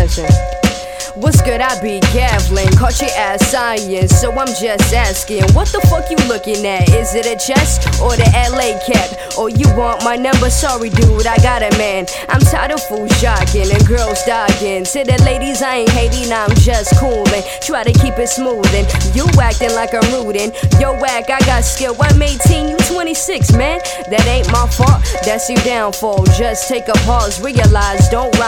attention. What's good, I be Gavlin, caught your ass science, so I'm just asking, what the fuck you looking at? Is it a chest or the LA cap? Or you want my number? Sorry dude, I got a man. I'm tired of fools jocking and girls dogging. To the ladies I ain't hating, I'm just coolin'. Try to keep it smoothin', you acting like I'm rootin'. Yo whack, I got skill, I'm 18, you 26, man. That ain't my fault, that's your downfall. Just take a pause, realize, don't rhyme